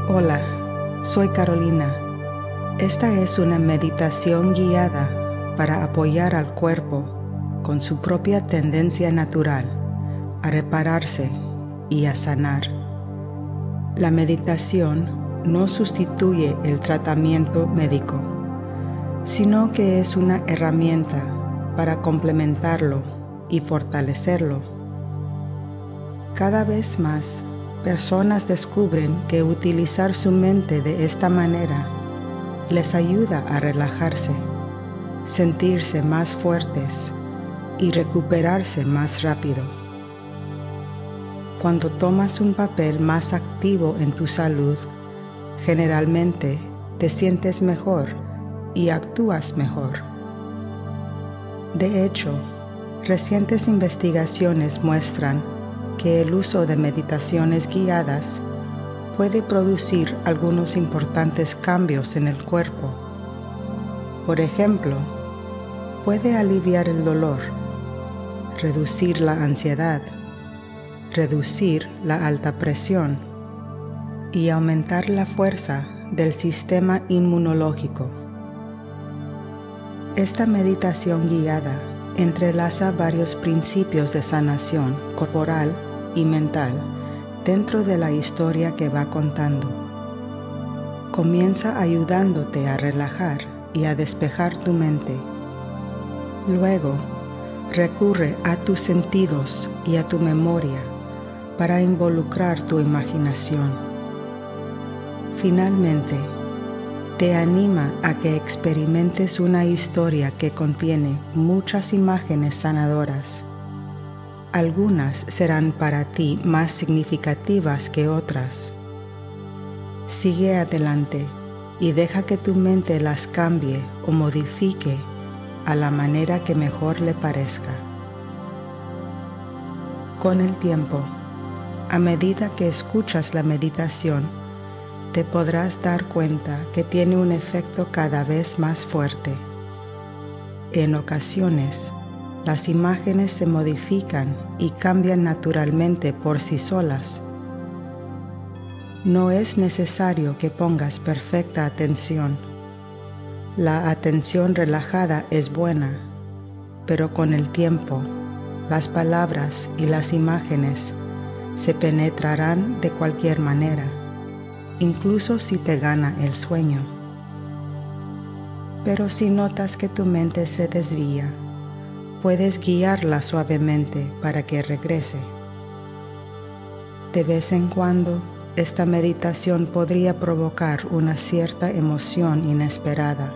Hola, soy Carolina. Esta es una meditación guiada para apoyar al cuerpo con su propia tendencia natural a repararse y a sanar. La meditación no sustituye el tratamiento médico, sino que es una herramienta para complementarlo y fortalecerlo. Cada vez más, personas descubren que utilizar su mente de esta manera les ayuda a relajarse, sentirse más fuertes y recuperarse más rápido. Cuando tomas un papel más activo en tu salud, generalmente te sientes mejor y actúas mejor. De hecho, recientes investigaciones muestran que el uso de meditaciones guiadas puede producir algunos importantes cambios en el cuerpo. Por ejemplo, puede aliviar el dolor, reducir la ansiedad, reducir la alta presión y aumentar la fuerza del sistema inmunológico. Esta meditación guiada entrelaza varios principios de sanación corporal y mental dentro de la historia que va contando. Comienza ayudándote a relajar y a despejar tu mente. Luego, recurre a tus sentidos y a tu memoria para involucrar tu imaginación. Finalmente, te anima a que experimentes una historia que contiene muchas imágenes sanadoras. Algunas serán para ti más significativas que otras. Sigue adelante y deja que tu mente las cambie o modifique a la manera que mejor le parezca. Con el tiempo, a medida que escuchas la meditación, te podrás dar cuenta que tiene un efecto cada vez más fuerte. En ocasiones, las imágenes se modifican y cambian naturalmente por sí solas. No es necesario que pongas perfecta atención. La atención relajada es buena, pero con el tiempo, las palabras y las imágenes se penetrarán de cualquier manera, incluso si te gana el sueño. Pero si notas que tu mente se desvía, puedes guiarla suavemente para que regrese. De vez en cuando, esta meditación podría provocar una cierta emoción inesperada.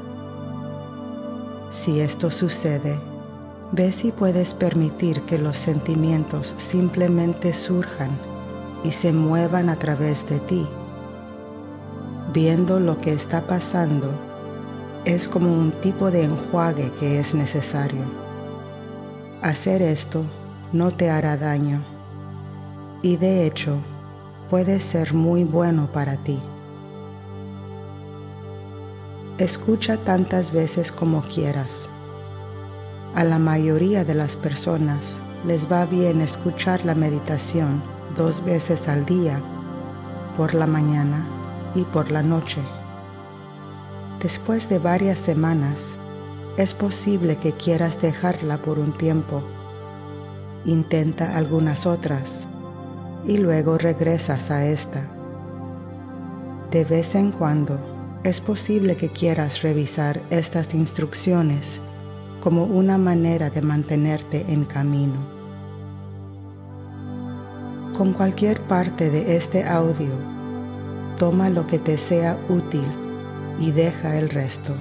Si esto sucede, ve si puedes permitir que los sentimientos simplemente surjan y se muevan a través de ti. Viendo lo que está pasando, es como un tipo de enjuague que es necesario. Hacer esto no te hará daño y de hecho puede ser muy bueno para ti. Escucha tantas veces como quieras. A la mayoría de las personas les va bien escuchar la meditación 2 veces al día, por la mañana y por la noche. Después de varias semanas, es posible que quieras dejarla por un tiempo. Intenta algunas otras y luego regresas a esta. De vez en cuando, es posible que quieras revisar estas instrucciones como una manera de mantenerte en camino. Con cualquier parte de este audio, toma lo que te sea útil y deja el resto.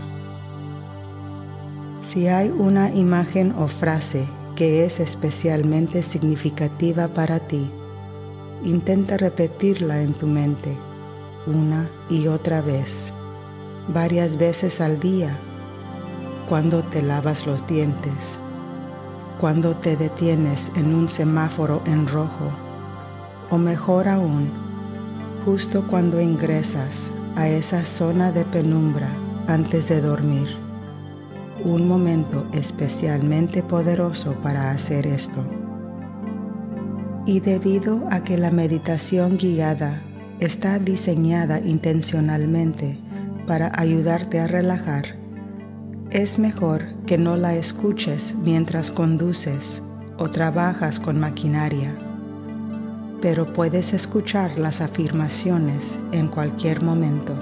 Si hay una imagen o frase que es especialmente significativa para ti, intenta repetirla en tu mente una y otra vez, varias veces al día, cuando te lavas los dientes, cuando te detienes en un semáforo en rojo, o mejor aún, justo cuando ingresas a esa zona de penumbra antes de dormir. Un momento especialmente poderoso para hacer esto. Y debido a que la meditación guiada está diseñada intencionalmente para ayudarte a relajar, es mejor que no la escuches mientras conduces o trabajas con maquinaria, pero puedes escuchar las afirmaciones en cualquier momento.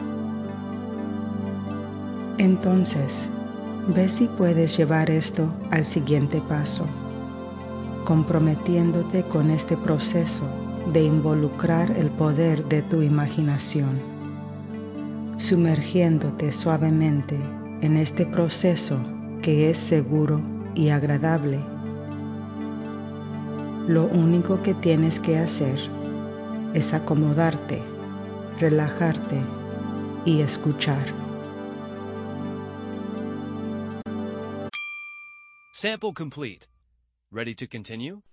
Entonces, ve si puedes llevar esto al siguiente paso, comprometiéndote con este proceso de involucrar el poder de tu imaginación, sumergiéndote suavemente en este proceso que es seguro y agradable. Lo único que tienes que hacer es acomodarte, relajarte y escuchar. Sample complete. Ready to continue?